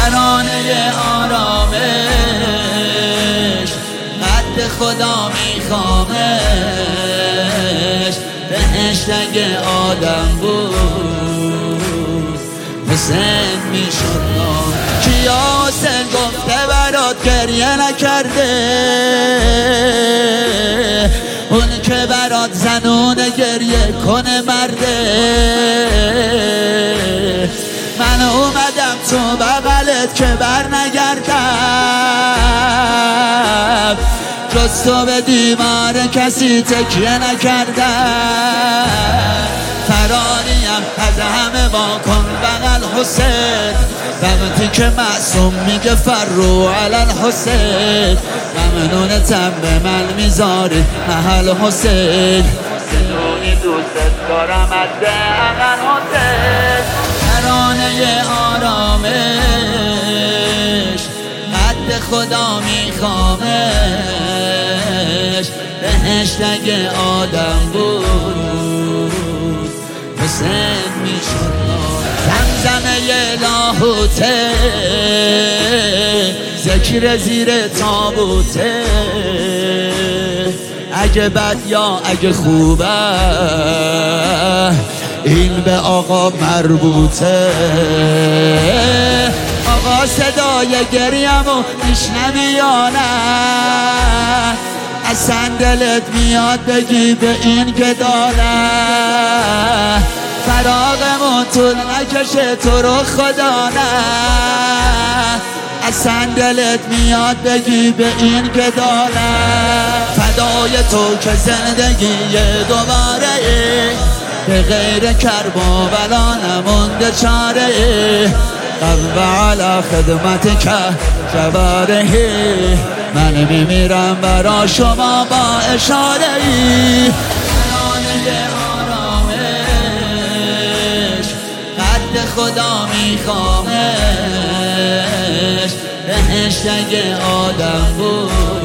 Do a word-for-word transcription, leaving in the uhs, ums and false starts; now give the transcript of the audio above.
ترانه آرامش قد خدا میخوامش. بهشت اگه آدم بود حسین میشد نام. کیا حسین گفته برات گریه نکرده؟ اون که برات زنونه گریه کنه مرده. من اومدم تو بغلت که بر نگردم، جز تو به دیوار کسی تکیه نکردم. فراریم از همه واکن بغل حسین، وقتی که معصوم میگه فرو علی الحسین. ممنونتم به من میذاری محل حسین، بدونی دوست دارم از اقل حسین. ترانه آرامش قد خدا میخوامش. بهشت اگه آدم بود حسین میشد نام. زمزمه لاهوته ذکر زیر تابوته، اگه بد یا اگه خوبه این به آقا مربوطه. آقا صدای گریمو میشنوی یا نه؟ اصلا دلت میاد بگی به این که داره فراغمون طول نکشه تو رو خدا نه؟ اصلا دلت میاد بگی به این که داره فدای تو که زندگی دوباره به غیر کرب و بلا نمونده چاره. قلب علی خدمت که جوارهی، من میمیرم برا شما با اشاره ای. ترانه آرامش قد خدا میخوامش. بهشت اگه آدم بود